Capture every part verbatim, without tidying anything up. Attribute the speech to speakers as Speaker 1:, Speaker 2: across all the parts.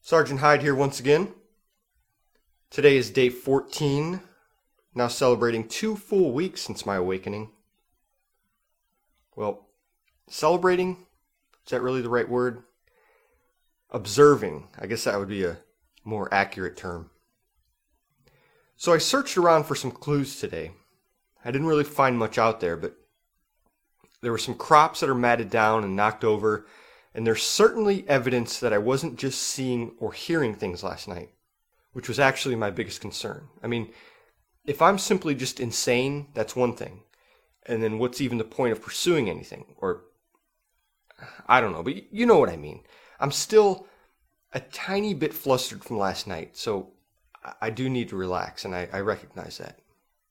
Speaker 1: Sergeant Hyde here once again. Today is day fourteen, now celebrating two full weeks since my awakening. Well, celebrating, is that really the right word? Observing, I guess that would be a more accurate term. So I searched around for some clues today. I didn't really find much out there, but there were some crops that are matted down and knocked over, and there's certainly evidence that I wasn't just seeing or hearing things last night, which was actually my biggest concern. I mean, if I'm simply just insane, that's one thing. And then what's even the point of pursuing anything? Or, I don't know, but you know what I mean. I'm still a tiny bit flustered from last night, so I do need to relax, and I, I recognize that.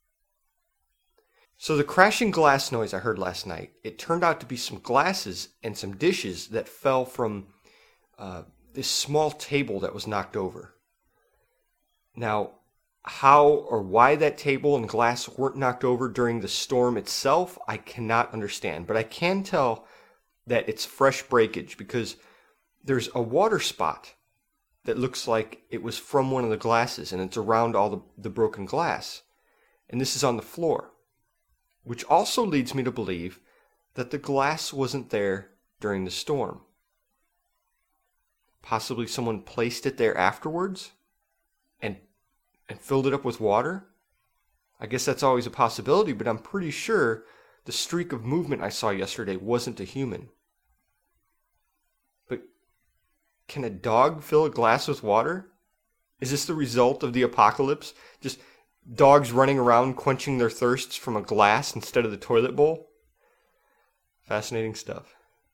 Speaker 1: So the crashing glass noise I heard last night, it turned out to be some glasses and some dishes that fell from uh, this small table that was knocked over. Now, how or why that table and glass weren't knocked over during the storm itself, I cannot understand. But I can tell that it's fresh breakage because there's a water spot that looks like it was from one of the glasses, and it's around all the, the broken glass. And this is on the floor, which also leads me to believe that the glass wasn't there during the storm. Possibly someone placed it there afterwards and and filled it up with water? I guess that's always a possibility, but I'm pretty sure the streak of movement I saw yesterday wasn't a human. But can a dog fill a glass with water? Is this the result of the apocalypse? Just dogs running around quenching their thirsts from a glass instead of the toilet bowl? Fascinating stuff.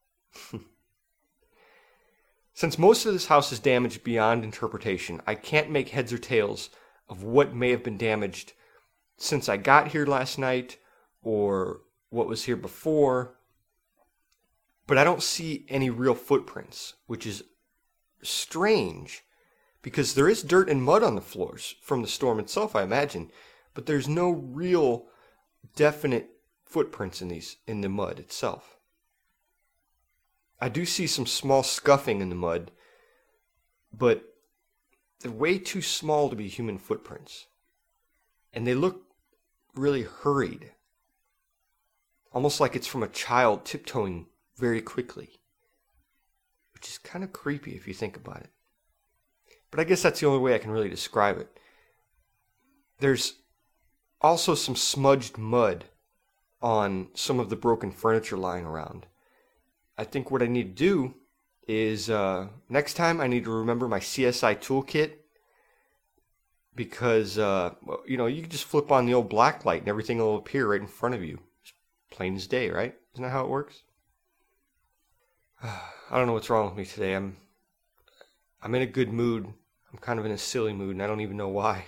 Speaker 1: Since most of this house is damaged beyond interpretation, I can't make heads or tails of what may have been damaged since I got here last night or what was here before. But I don't see any real footprints, which is strange because there is dirt and mud on the floors from the storm itself, I imagine, but there's no real definite footprints in these in the mud itself. I do see some small scuffing in the mud, but they're way too small to be human footprints. And they look really hurried. Almost like it's from a child tiptoeing very quickly. Which is kind of creepy if you think about it. But I guess that's the only way I can really describe it. There's also some smudged mud on some of the broken furniture lying around. I think what I need to do is uh, next time I need to remember my C S I toolkit because, uh, well, you know, you can just flip on the old black light and everything will appear right in front of you. It's plain as day, right? Isn't that how it works? I don't know what's wrong with me today. I'm I'm in a good mood. I'm kind of in a silly mood, and I don't even know why.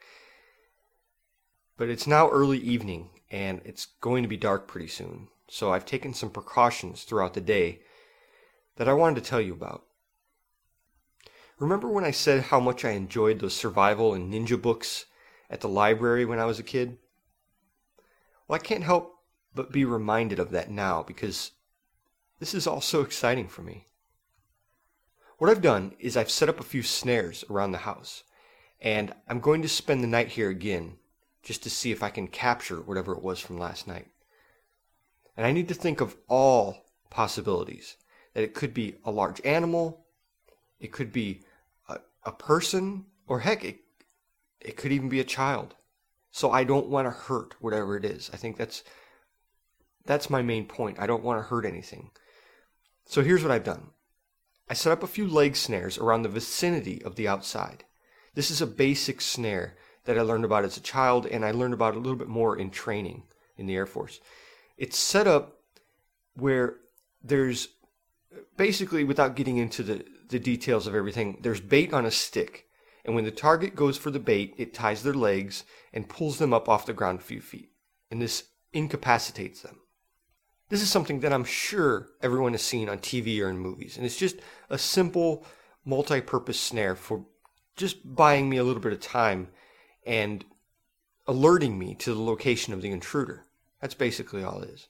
Speaker 1: But it's now early evening, and it's going to be dark pretty soon. So I've taken some precautions throughout the day that I wanted to tell you about. Remember when I said how much I enjoyed those survival and ninja books at the library when I was a kid? Well, I can't help but be reminded of that now because this is all so exciting for me. What I've done is I've set up a few snares around the house, and I'm going to spend the night here again just to see if I can capture whatever it was from last night. And I need to think of all possibilities. That it could be a large animal, it could be a, a person, or heck, it, it could even be a child. So I don't want to hurt whatever it is. I think that's that's my main point. I don't want to hurt anything. So here's what I've done. I set up a few leg snares around the vicinity of the outside. This is a basic snare that I learned about as a child, and I learned about a little bit more in training in the Air Force. It's set up where there's basically, without getting into the, the details of everything, there's bait on a stick. And when the target goes for the bait, it ties their legs and pulls them up off the ground a few feet. And this incapacitates them. This is something that I'm sure everyone has seen on T V or in movies. And it's just a simple multi-purpose snare for just buying me a little bit of time and alerting me to the location of the intruder. That's basically all it is.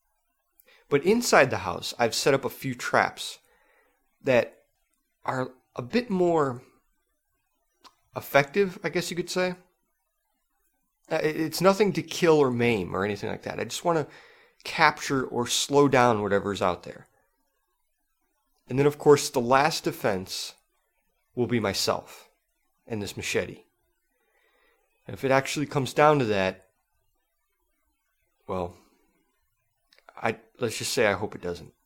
Speaker 1: But inside the house, I've set up a few traps that are a bit more effective, I guess you could say. It's nothing to kill or maim or anything like that. I just want to capture or slow down whatever's out there. And then, of course, the last defense will be myself and this machete. And if it actually comes down to that, well, I let's just say I hope it doesn't.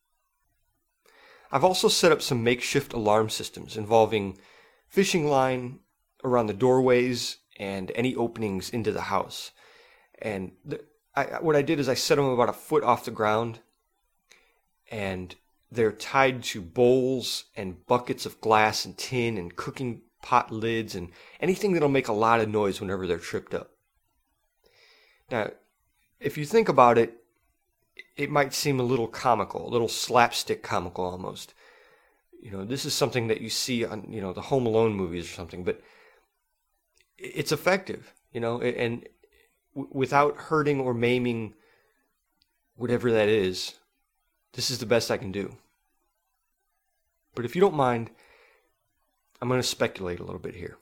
Speaker 1: I've also set up some makeshift alarm systems involving fishing line around the doorways and any openings into the house. And the, I, what I did is I set them about a foot off the ground, and they're tied to bowls and buckets of glass and tin and cooking pot lids and anything that'll make a lot of noise whenever they're tripped up. Now, if you think about it, it might seem a little comical, a little slapstick comical almost. You know, this is something that you see on, you know, the Home Alone movies or something, but it's effective, you know, and without hurting or maiming whatever that is, this is the best I can do. But if you don't mind, I'm going to speculate a little bit here.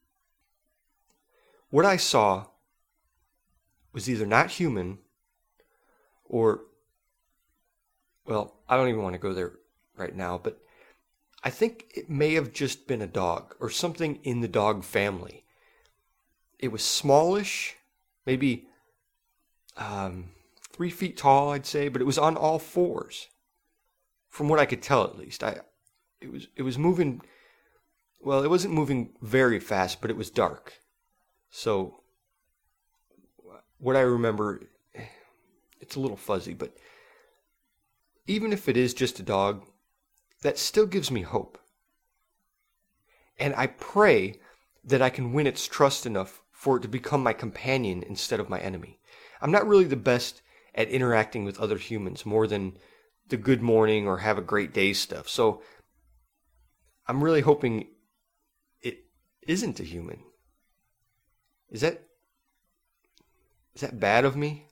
Speaker 1: What I saw was either not human or, well, I don't even want to go there right now, but I think it may have just been a dog or something in the dog family. It was smallish, maybe um, three feet tall, I'd say, but it was on all fours. From what I could tell, at least, I it was it was moving. Well, it wasn't moving very fast, but it was dark. So, what I remember, it's a little fuzzy, but even if it is just a dog, that still gives me hope. And I pray that I can win its trust enough for it to become my companion instead of my enemy. I'm not really the best at interacting with other humans more than the good morning or have a great day stuff. So I'm really hoping it isn't a human. Is that is that bad of me?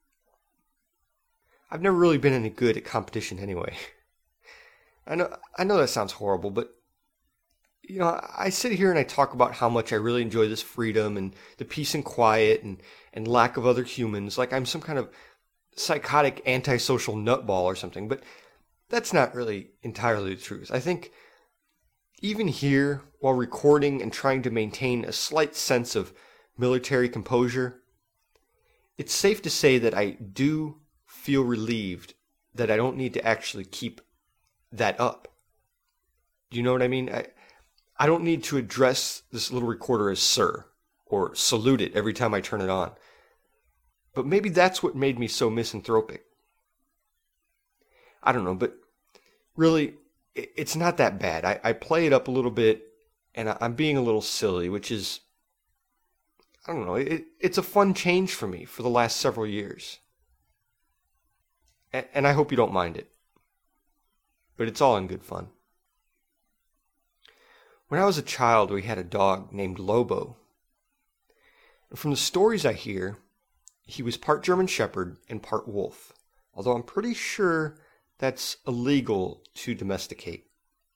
Speaker 1: I've never really been any good at competition anyway. I know I know that sounds horrible, but you know, I sit here and I talk about how much I really enjoy this freedom and the peace and quiet and, and lack of other humans, like I'm some kind of psychotic antisocial nutball or something, but that's not really entirely the truth. I think even here, while recording and trying to maintain a slight sense of military composure, it's safe to say that I do feel relieved that I don't need to actually keep that up. Do you know what I mean? I, I don't need to address this little recorder as sir, or salute it every time I turn it on. But maybe that's what made me so misanthropic. I don't know, but really, it's not that bad. I, I play it up a little bit, and I'm being a little silly, which is, I don't know, it, it's a fun change for me for the last several years. And, and I hope you don't mind it. But it's all in good fun. When I was a child, we had a dog named Lobo. And from the stories I hear, he was part German Shepherd and part wolf, although I'm pretty sure that's illegal to domesticate.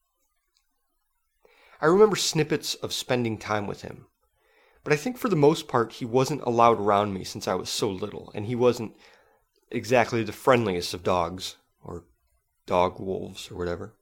Speaker 1: I remember snippets of spending time with him, but I think for the most part he wasn't allowed around me since I was so little, and he wasn't exactly the friendliest of dogs, or dog wolves, or whatever.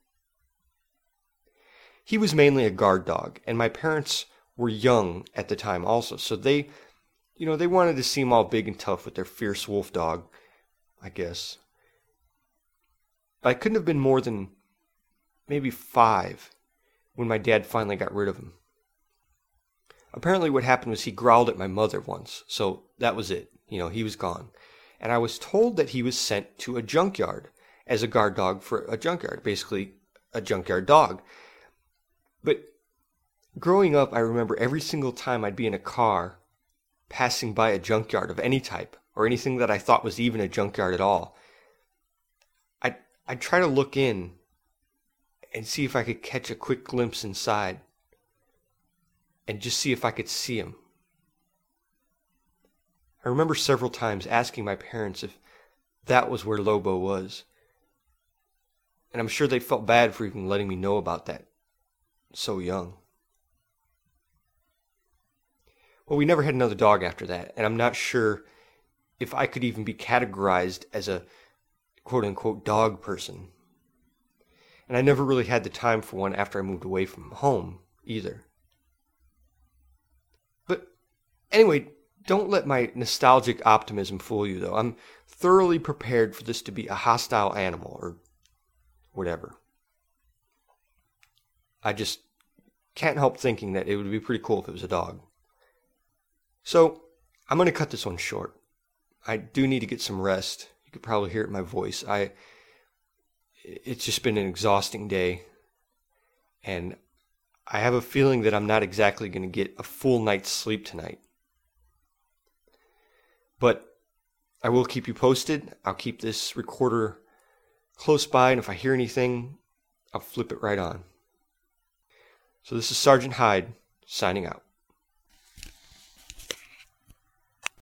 Speaker 1: He was mainly a guard dog, and my parents were young at the time also, so they, you know, they wanted to seem all big and tough with their fierce wolf dog, I guess. But I couldn't have been more than maybe five when my dad finally got rid of him. Apparently what happened was he growled at my mother once, so that was it. You know, he was gone. And I was told that he was sent to a junkyard as a guard dog for a junkyard, basically a junkyard dog. But growing up, I remember every single time I'd be in a car passing by a junkyard of any type, or anything that I thought was even a junkyard at all, I'd, I'd try to look in and see if I could catch a quick glimpse inside, and just see if I could see him. I remember several times asking my parents if that was where Lobo was, and I'm sure they felt bad for even letting me know about that. so young. Well, we never had another dog after that, and I'm not sure if I could even be categorized as a quote-unquote dog person. And I never really had the time for one after I moved away from home either. But anyway, don't let my nostalgic optimism fool you, though. I'm thoroughly prepared for this to be a hostile animal, or whatever. I just can't help thinking that it would be pretty cool if it was a dog. So, I'm going to cut this one short. I do need to get some rest. You could probably hear it in my voice. I, it's just been an exhausting day. And I have a feeling that I'm not exactly going to get a full night's sleep tonight. But I will keep you posted. I'll keep this recorder close by, and if I hear anything, I'll flip it right on. So this is Sergeant Hyde, signing out.